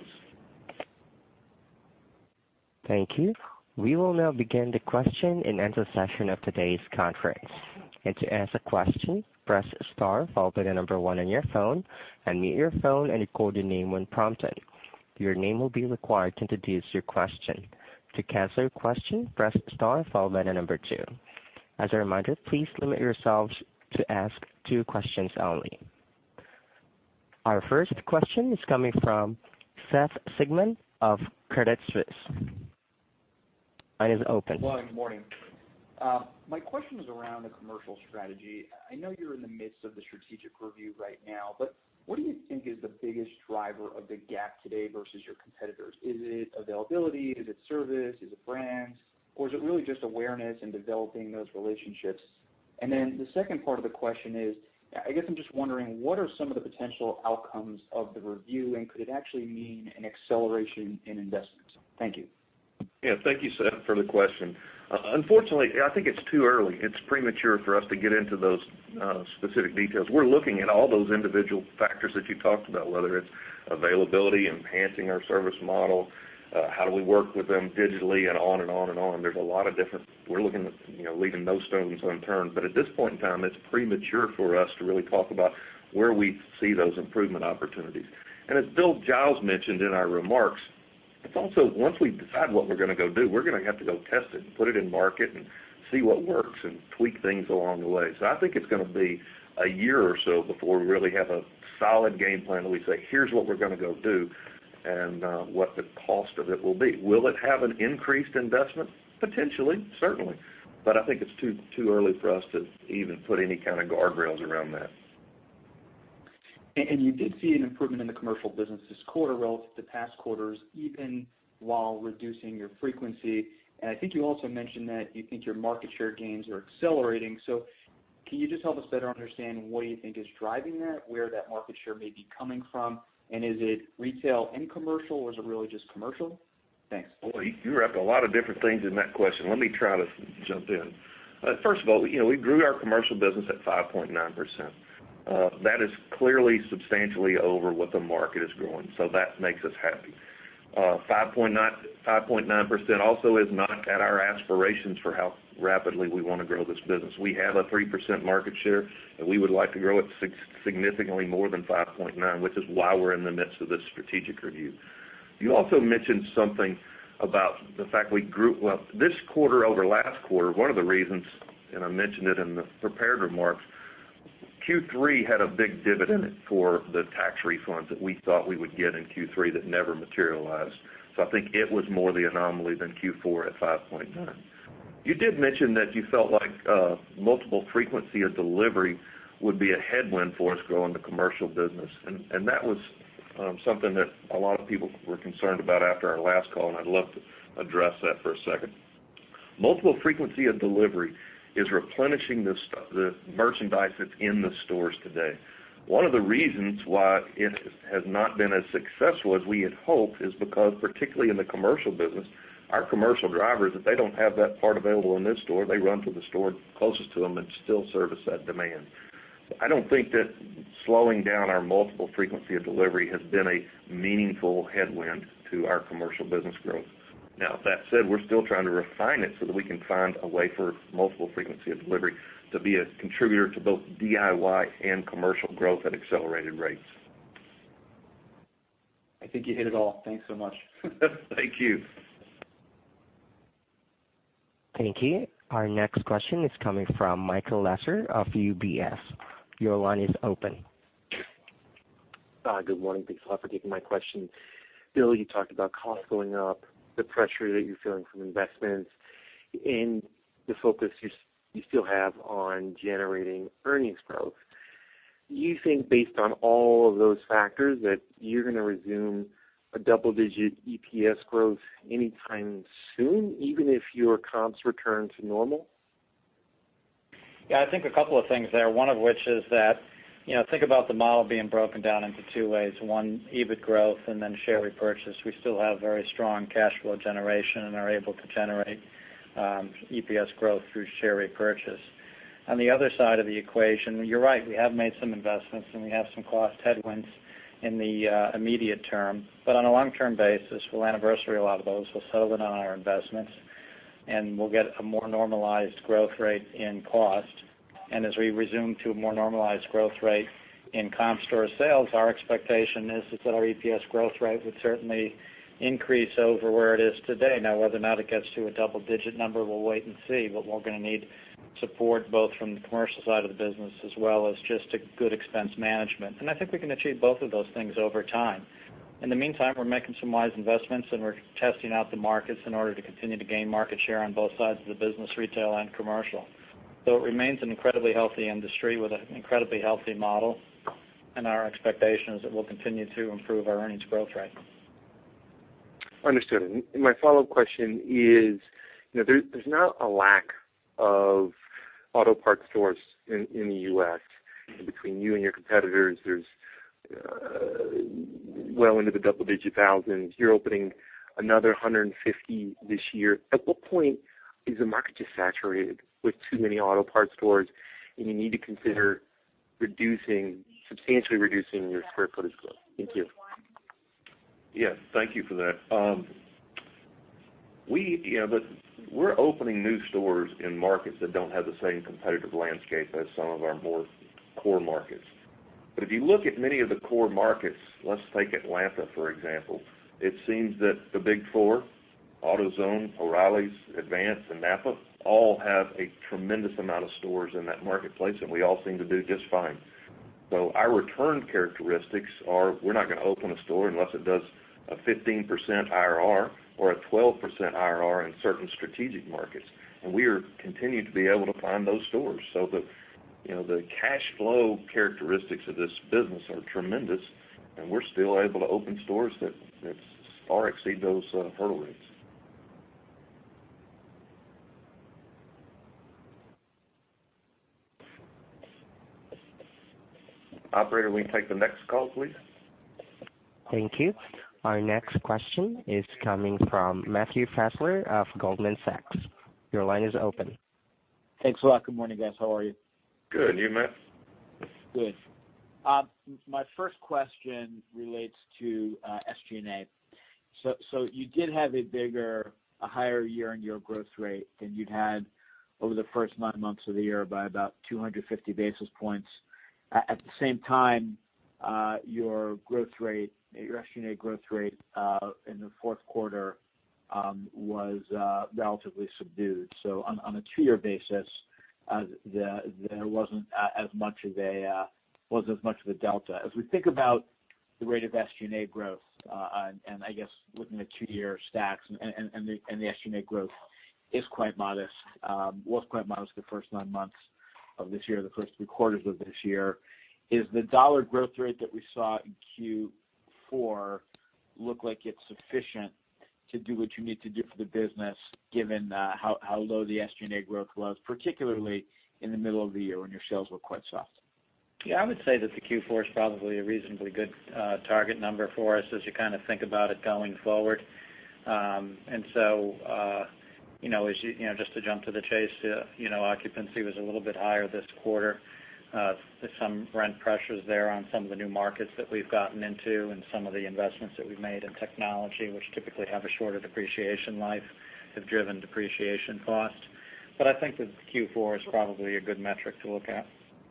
Thank you. We will now begin the question and answer session of today's conference. And to ask a question, press star followed by the number one on your phone, unmute your phone and record your name when prompted. Your name will be required to introduce your question. To cancel your question, press star followed by the number two. As a reminder, please limit yourselves to ask two questions only. Our first question is coming from Seth Sigman of Credit Suisse. Line is open. Well, good morning. Uh, my question is around the commercial strategy. I know you're in the midst of the strategic review right now, but what do you think is the biggest driver of the gap today versus your competitors? Is it availability? Is it service? Is it brands? or is it really just awareness and developing those relationships? And then the second part of the question is, I guess I'm just wondering, what are some of the potential outcomes of the review, and could it actually mean an acceleration in investments? Thank you. Yeah, thank you, Seth, for the question. Uh, unfortunately, I think it's too early. It's premature for us to get into those uh, specific details. We're looking at all those individual factors that you talked about, whether it's availability, enhancing our service model, uh, how do we work with them digitally, and on and on and on. There's a lot of different, we're looking at, you know, leaving no stones unturned. But at this point in time, it's premature for us to really talk about where we see those improvement opportunities. And as Bill Giles mentioned in our remarks, it's also, once we decide what we're going to go do, we're going to have to go test it and put it in market and see what works and tweak things along the way. So I think it's going to be a year or so before we really have a solid game plan that we say, here's what we're going to go do and uh, what the cost of it will be. Will it have an increased investment? Potentially, certainly. But I think it's too too early for us to even put any kind of guardrails around that. And you did see an improvement in the commercial business this quarter relative to past quarters, even while reducing your frequency. And I think you also mentioned that you think your market share gains are accelerating. So can you just help us better understand what do you think is driving that, where that market share may be coming from, and is it retail and commercial, or is it really just commercial? Thanks. Well, you wrapped a lot of different things in that question. Let me try to jump in. Uh, first of all, you know, we grew our commercial business at five point nine percent. Uh, that is clearly substantially over what the market is growing, so that makes us happy. Uh, five point nine percent also is not at our aspirations for how rapidly we want to grow this business. We have a three percent market share, and we would like to grow it significantly more than five point nine, which is why we're in the midst of this strategic review. You also mentioned something about the fact we grew, well, this quarter over last quarter, one of the reasons, and I mentioned it in the prepared remarks, Q three had a big dividend for the tax refunds that we thought we would get in Q three that never materialized. So I think it was more the anomaly than Q four at five point nine. You did mention that you felt like uh, multiple frequency of delivery would be a headwind for us growing the commercial business, and, and that was um, something that a lot of people were concerned about after our last call, and I'd love to address that for a second. Multiple frequency of delivery is replenishing the, the merchandise that's in the stores today. One of the reasons why it has not been as successful as we had hoped is because, particularly in the commercial business, our commercial drivers, if they don't have that part available in this store, they run to the store closest to them and still service that demand. I don't think that slowing down our multiple frequency of delivery has been a meaningful headwind to our commercial business growth. Now, that said, we're still trying to refine it so that we can find a way for multiple frequency of delivery to be a contributor to both D I Y and commercial growth at accelerated rates. I think you hit it all. Thanks so much. Thank you. Thank you. Our next question is coming from Michael Lasser of U B S. Your line is open. Uh, good morning. Thanks a lot for taking my question. Bill, you talked about costs going up, the pressure that you're feeling from investments, and the focus you, you still have on generating earnings growth. Do you think, based on all of those factors, that you're going to resume a double-digit E P S growth anytime soon, even if your comps return to normal? Yeah, I think a couple of things there, one of which is that, you know, think about the model being broken down into two ways. One, E B I T growth, and then share repurchase. We still have very strong cash flow generation and are able to generate um, E P S growth through share repurchase. On the other side of the equation, you're right, we have made some investments and we have some cost headwinds in the uh, immediate term. But on a long-term basis, we'll anniversary a lot of those. We'll settle in on our investments, and we'll get a more normalized growth rate in cost. And as we resume to a more normalized growth rate in comp store sales, our expectation is, is that our E P S growth rate would certainly increase over where it is today. Now, whether or not it gets to a double-digit number, we'll wait and see, but we're going to need support both from the commercial side of the business as well as just a good expense management. And I think we can achieve both of those things over time. In the meantime, we're making some wise investments, and we're testing out the markets in order to continue to gain market share on both sides of the business, retail and commercial. So it remains an incredibly healthy industry with an incredibly healthy model, and our expectation is that we'll continue to improve our earnings growth rate. Understood. And my follow-up question is, you know, there, there's not a lack of auto parts stores in, in the U S Between you and your competitors, there's uh, well into the double-digit thousands. You're opening another one hundred fifty this year. At what point is the market just saturated with too many auto parts stores, and you need to consider reducing, substantially reducing your square footage growth? Thank you. Yes, thank you for that. Um, we, you know, but we're opening new stores in markets that don't have the same competitive landscape as some of our more core markets. But if you look at many of the core markets, let's take Atlanta, for example, it seems that the big four, AutoZone, O'Reilly's, Advance, and Napa, all have a tremendous amount of stores in that marketplace, and we all seem to do just fine. So our return characteristics are we're not going to open a store unless it does a fifteen percent I R R or a twelve percent I R R in certain strategic markets. And we are continuing to be able to find those stores. So the, you know, the cash flow characteristics of this business are tremendous, and we're still able to open stores that, that far exceed those uh, hurdle rates. Operator, we can take the next call, please. Thank you. Our next question is coming from Matthew Fassler of Goldman Sachs. Your line is open. Thanks a lot. Good morning, guys. How are you? Good. You, Matt? Good. Uh, my first question relates to uh, S G and A. So, so you did have a bigger, a higher year-on-year growth rate than you'd had over the first nine months of the year by about two hundred fifty basis points. At the same time, uh, your growth rate, your S G and A growth rate uh, in the fourth quarter um, was uh, relatively subdued. So on, on a two-year basis, uh, the, there wasn't as much of a uh, wasn't as much of a delta. As we think about the rate of S G and A growth, uh, and, and I guess looking at two-year stacks, and, and, and, the, and the S G and A growth is quite modest, um, was quite modest the first nine months of this year, the first three quarters of this year. Is the dollar growth rate that we saw in Q four look like it's sufficient to do what you need to do for the business, given uh, how, how low the S G and A growth was, particularly in the middle of the year when your sales were quite soft? Yeah, I would say that the Q four is probably a reasonably good uh, target number for us as you kind of think about it going forward. Um, and so, uh, you know, as you, you know, just to jump to the chase, uh, you know, occupancy was a little bit higher this quarter. Uh, there's some rent pressures there on some of the new markets that we've gotten into, and some of the investments that we've made in technology, which typically have a shorter depreciation life, have driven depreciation cost. But I think that Q four is probably a good metric to look at.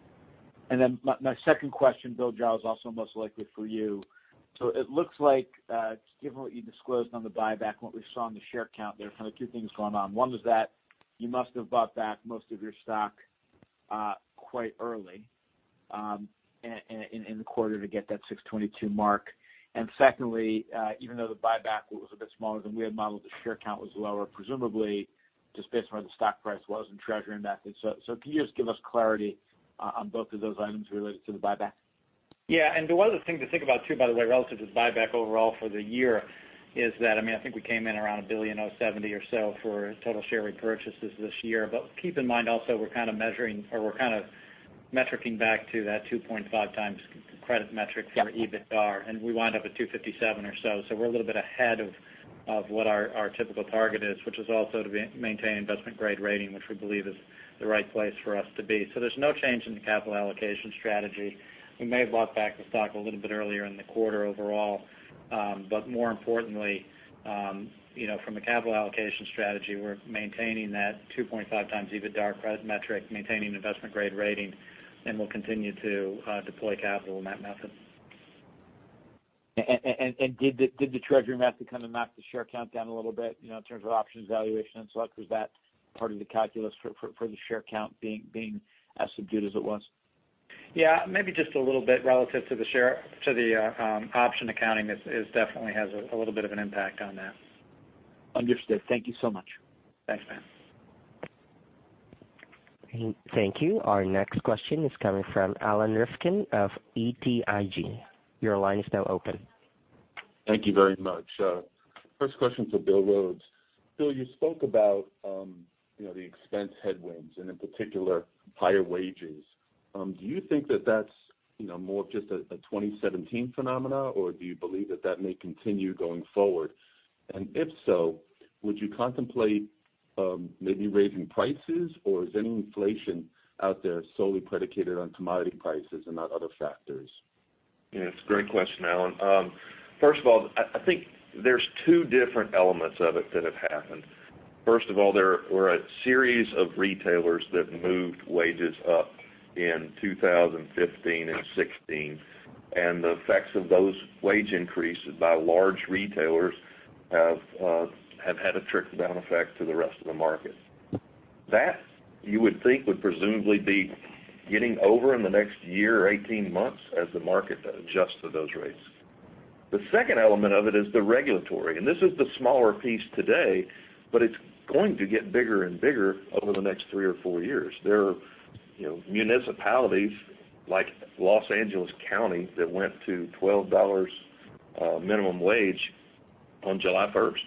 And then my, my second question, Bill Giles, also most likely for you. So it looks like, uh, given what you disclosed on the buyback and what we saw on the share count, there are kind of two things going on. One is that you must have bought back most of your stock uh, quite early um, in, in, in the quarter to get that six twenty-two mark. And secondly, uh, even though the buyback was a bit smaller than we had modeled, the share count was lower, presumably just based on where the stock price was in Treasury method. So, so can you just give us clarity uh, on both of those items related to the buyback? Yeah, and the other thing to think about, too, by the way, relative to the buyback overall for the year is that, I mean, I think we came in around a billion oh seventy or so for total share repurchases this year. But keep in mind also we're kind of measuring, or we're kind of metricing back to that two point five times credit metric for yep. EBITDA, and we wind up at two fifty-seven or so. So we're a little bit ahead of, of what our, our typical target is, which is also to be, maintain investment-grade rating, which we believe is the right place for us to be. So there's no change in the capital allocation strategy. We may have bought back the stock a little bit earlier in the quarter overall, um, but more importantly, um, you know, from a capital allocation strategy, we're maintaining that two point five times EBITDA credit metric, maintaining investment-grade rating, and we'll continue to uh, deploy capital in that method. And, and, and did the, did the Treasury method kind of knock the share count down a little bit, you know, in terms of options valuation and such? Was that part of the calculus for, for, for the share count being being as subdued as it was? Yeah, maybe just a little bit relative to the share to the uh, um, option accounting is, is definitely has a, a little bit of an impact on that. Understood. Thank you so much. Thanks, man. Thank you. Our next question is coming from Alan Rifkin of E T I G. Your line is now open. Thank you very much. Uh, first question for Bill Rhodes. Bill, you spoke about um, you know the expense headwinds and in particular higher wages. Um, do you think that that's you know more of just a, a twenty seventeen phenomena, or do you believe that that may continue going forward? And if so, would you contemplate um, maybe raising prices, or is any inflation out there solely predicated on commodity prices and not other factors? Yeah, it's a great question, Alan. Um, first of all, I, I think there's two different elements of it that have happened. First of all, there were a series of retailers that moved wages up in two thousand fifteen and sixteen, and the effects of those wage increases by large retailers have uh, have had a trickle-down effect to the rest of the market. That, you would think, would presumably be getting over in the next year or eighteen months as the market adjusts to those rates. The second element of it is the regulatory, and this is the smaller piece today, but it's going to get bigger and bigger over the next three or four years. There are you know, municipalities like Los Angeles County that went to twelve dollars uh, minimum wage on July first.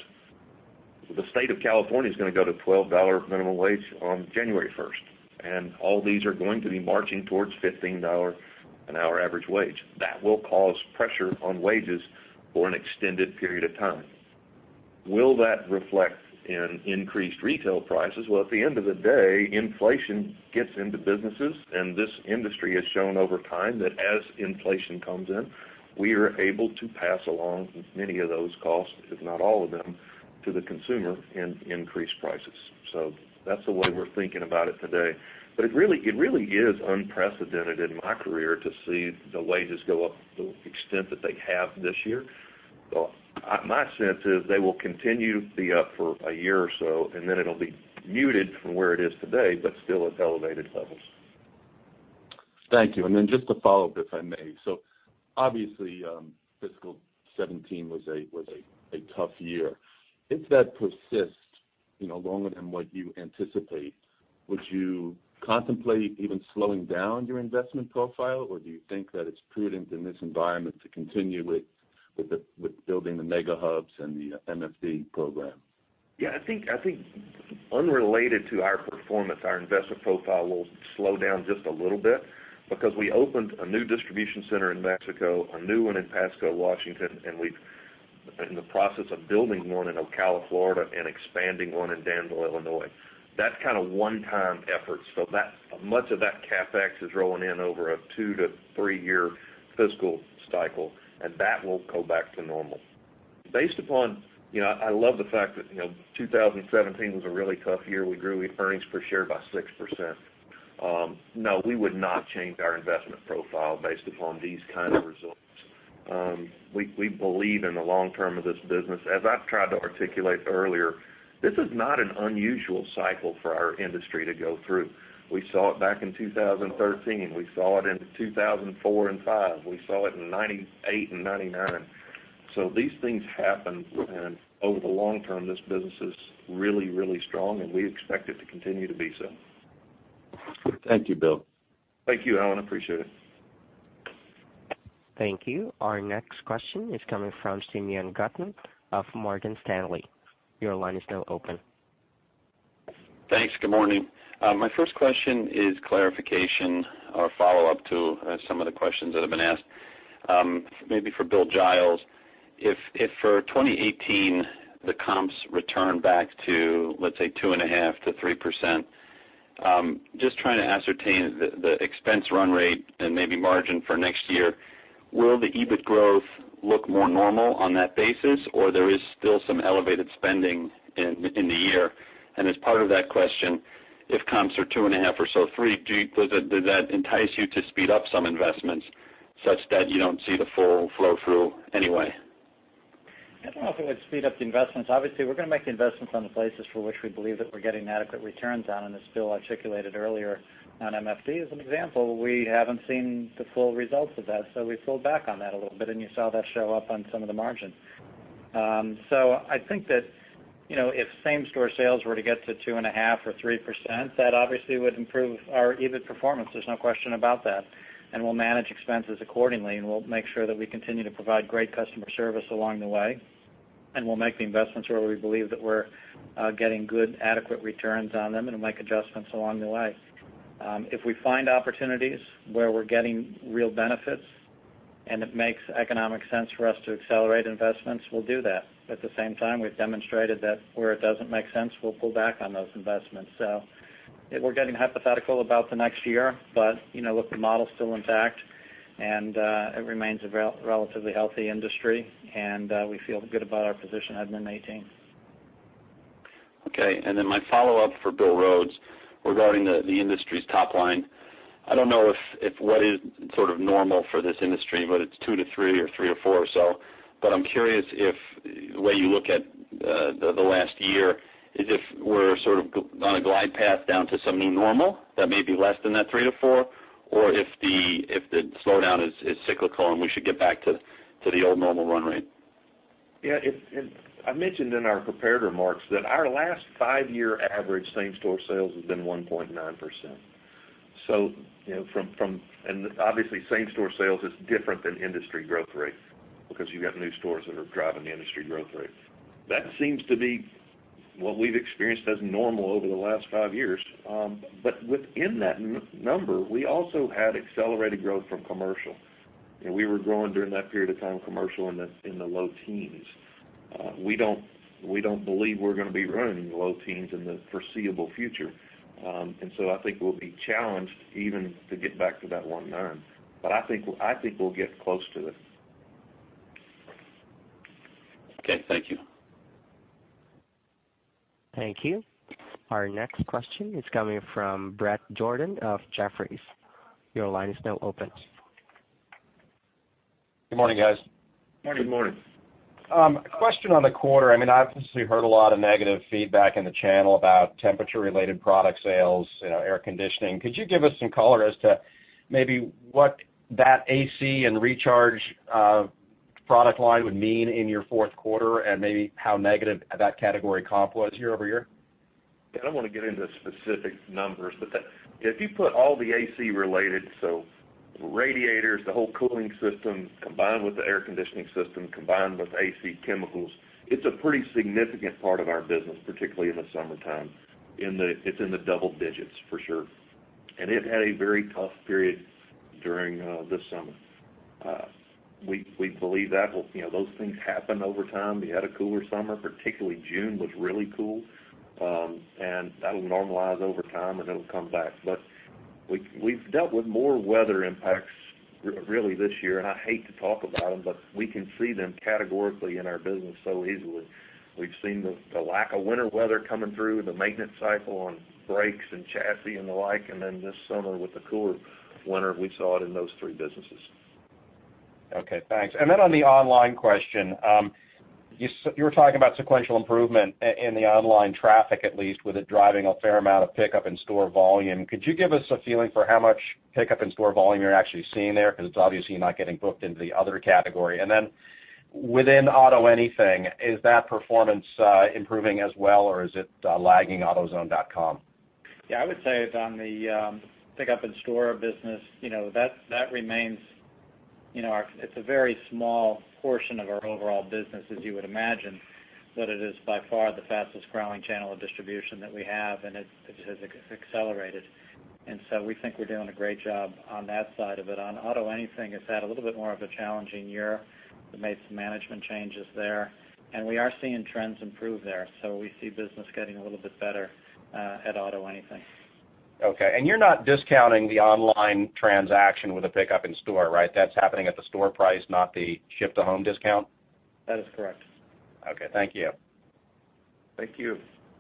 The state of California is going to go to twelve dollars minimum wage on January first. And all these are going to be marching towards fifteen dollars an hour average wage. That will cause pressure on wages for an extended period of time. Will that reflect in increased retail prices? Well, at the end of the day, inflation gets into businesses, and this industry has shown over time that as inflation comes in, we are able to pass along many of those costs, if not all of them, to the consumer in increased prices. So that's the way we're thinking about it today. But it really, it really is unprecedented in my career to see the wages go up to the extent that they have this year. So I, my sense is they will continue to be up for a year or so, and then it'll be muted from where it is today, but still at elevated levels. Thank you. And then just to follow up, if I may. So obviously, um, fiscal seventeen was a was a, a tough year. If that persists, you know, longer than what you anticipate, would you contemplate even slowing down your investment profile, or do you think that it's prudent in this environment to continue with with, the, with building the mega hubs and the M F D program? Yeah, I think I think unrelated to our performance, our investment profile will slow down just a little bit because we opened a new distribution center in Mexico, a new one in Pasco, Washington, and we've in the process of building one in Ocala, Florida, and expanding one in Danville, Illinois. That's kind of one-time efforts. So that much of that CapEx is rolling in over a two to three-year fiscal cycle, and that will go back to normal. Based upon, you know, I love the fact that, you know, two thousand seventeen was a really tough year. We grew earnings per share by six percent. Um, no, we would not change our investment profile based upon these kind of results. Um, we, we believe in the long term of this business. As I've tried to articulate earlier, this is not an unusual cycle for our industry to go through. We saw it back in two thousand thirteen. We saw it in two thousand four and five. We saw it in ninety-eight and ninety-nine. So these things happen, and over the long term, this business is really, really strong, and we expect it to continue to be so. Thank you, Bill. Thank you, Alan. I appreciate it. Thank you. Our next question is coming from Simeon Gutman of Morgan Stanley. Your line is now open. Thanks. Good morning. Uh, my first question is clarification or follow-up to uh, some of the questions that have been asked. Um, maybe for Bill Giles, if if for twenty eighteen the comps return back to, let's say, two and a half to three percent, um, just trying to ascertain the, the expense run rate and maybe margin for next year. Will the E B I T growth look more normal on that basis, or there is still some elevated spending in in the year? And as part of that question, if comps are two and a half or so three, do you, does, it, does that entice you to speed up some investments such that you don't see the full flow through anyway? I don't know if it would speed up the investments. Obviously, we're going to make the investments on the places for which we believe that we're getting adequate returns on, and as Bill articulated earlier on M F D as an example, we haven't seen the full results of that, so we pulled back on that a little bit, and you saw that show up on some of the margin. Um, so I think that, you know, if same-store sales were to get to two and a half or three percent, that obviously would improve our E B I T performance. There's no question about that. And we'll manage expenses accordingly, and we'll make sure that we continue to provide great customer service along the way. and we'll make the investments where we believe that we're uh, getting good, adequate returns on them, and we'll make adjustments along the way. Um, if we find opportunities where we're getting real benefits and it makes economic sense for us to accelerate investments, we'll do that. At the same time, we've demonstrated that where it doesn't make sense, we'll pull back on those investments. So it, we're getting hypothetical about the next year, but, you know, look, the model's still intact, and uh, it remains a rel- relatively healthy industry, and uh, we feel good about our position heading into eighteen. Okay, and then my follow-up for Bill Rhodes regarding the, the industry's top line. I don't know if, if what is sort of normal for this industry, but it's two to three or three or four or so. But I'm curious if the way you look at uh, the, the last year is if we're sort of on a glide path down to some new normal that may be less than that three to four, or if the if the slowdown is, is cyclical and we should get back to, to the old normal run rate. Yeah, it, it, I mentioned in our prepared remarks that our last five-year average same-store sales has been one point nine percent. So, you know, from, from and obviously same-store sales is different than industry growth rate because you've got new stores that are driving the industry growth rate. That seems to be what we've experienced as normal over the last five years. Um, but within that n- number, we also had accelerated growth from commercial. You know, we were growing during that period of time commercial in the in the low teens. Uh, we don't we don't believe we're going to be running in the low teens in the foreseeable future, um, and so I think we'll be challenged even to get back to that one nine. But I think I think we'll get close to it. Okay, thank you. Thank you. Our next question is coming from Brett Jordan of Jefferies. Your line is now open. Good morning, guys. Morning. Good morning. Um, a question on the quarter. I mean, I've obviously heard a lot of negative feedback in the channel about temperature-related product sales, you know, air conditioning. Could you give us some color as to maybe what that A C and recharge uh, product line would mean in your fourth quarter, and maybe how negative that category comp was year over year? I don't want to get into specific numbers, but that, if you put all the A C related, so radiators, the whole cooling system, combined with the air conditioning system, combined with A C chemicals, it's a pretty significant part of our business, particularly in the summertime. In the, it's in the double digits for sure. And it had a very tough period during uh, this summer. Uh, we we believe that will, you know, those things happen over time. We had a cooler summer, particularly June was really cool, um, and that'll normalize over time and it'll come back. But we we've dealt with more weather impacts really this year, and I hate to talk about them, but we can see them categorically in our business so easily. We've seen the, the lack of winter weather coming through, the maintenance cycle on brakes and chassis and the like, and then this summer with the cooler winter, we saw it in those three businesses. Okay, thanks. And then on the online question, um, you, you were talking about sequential improvement in the online traffic, at least, with it driving a fair amount of pickup in store volume. Could you give us a feeling for how much pickup in store volume you're actually seeing there? Because it's obviously not getting booked into the other category. And then within Auto Anything, is that performance uh, improving as well, or is it uh, lagging AutoZone dot com? Yeah, I would say it's on the um, pickup in store business. You know, that that remains. You know, our, it's a very small portion of our overall business, as you would imagine, but it is by far the fastest growing channel of distribution that we have, and it, it has accelerated. And so we think we're doing a great job on that side of it. On Auto Anything, it's had a little bit more of a challenging year. We made some management changes there, and we are seeing trends improve there. So we see business getting a little bit better uh, at Auto Anything. Okay, and you're not discounting the online transaction with a pickup in store, right? That's happening at the store price, not the ship-to-home discount? That is correct. Okay, thank you. Thank you.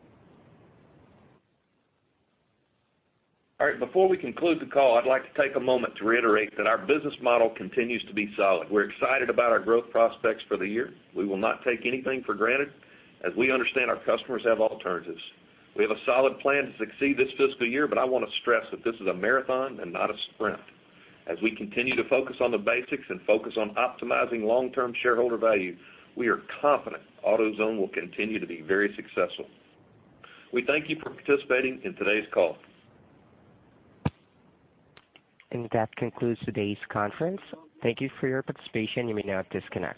All right, before we conclude the call, I'd like to take a moment to reiterate that our business model continues to be solid. We're excited about our growth prospects for the year. We will not take anything for granted, as we understand our customers have alternatives. We have a solid plan to succeed this fiscal year, but I want to stress that this is a marathon and not a sprint. As we continue to focus on the basics and focus on optimizing long-term shareholder value, we are confident AutoZone will continue to be very successful. We thank you for participating in today's call. And that concludes today's conference. Thank you for your participation. You may now disconnect.